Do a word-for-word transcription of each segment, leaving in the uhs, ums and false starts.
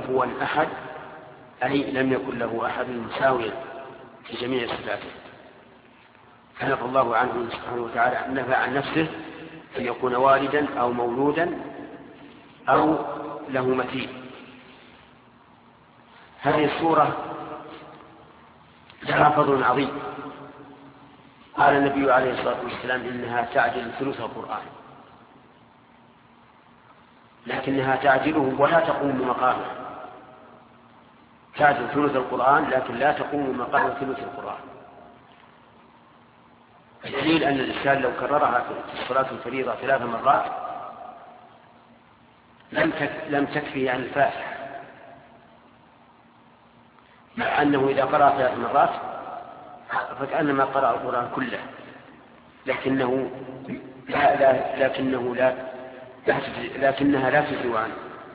كفوا أحد أي لم يكن له أحد مساويا في جميع صفاته، فنفى الله عنه سبحانه وتعالى أن نفى عن نفسه أن يكون والدا أو مولودا أو له مثيل. هذه السورة لها فضل عظيم. قال النبي عليه الصلاة والسلام إنها تعدل ثلث القرآن، لكنها تعدله ولا تقوم مقامه. تعدل ثلث القرآن لكن لا تقوم مقام ثلث القرآن. الدليل أن الإنسان لو كررها في الصلاة الفريضة ثلاث مرات لم تكفي عن الفاتحة، مع أنه إذا قرأ ثلاث مرات فكأنما قرأ القرآن كله، لكنه لا لا لكنه لا لكنها لا تجزي عنه.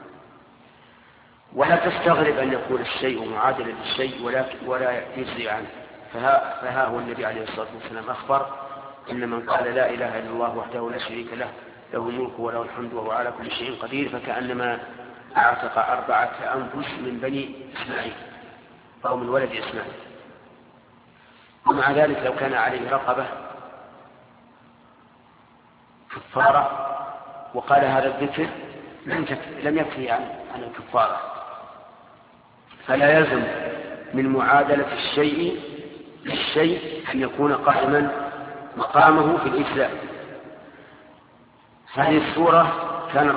ولا تستغرب أن يكون الشيء معادلا للشيء ولا ولا يجزي عنه. فها, فها هو النبي عليه الصلاة والسلام أخبر إن من قال لا إله إلا الله وحده لا شريك له له الملك وله الحمد وهو على كل شيء قدير فكأنما اعتق أربعة أنفس من بني إسماعيل أو من ولد إسماعيل. ومع ذلك لو كان عليه رقبة كفارة وقال هذا الذكر لم يكفي عن الكفارة. فلا يلزم من معادلة الشيء للشيء أن يكون قائما مقامه في الإسلام. هذه السورة كان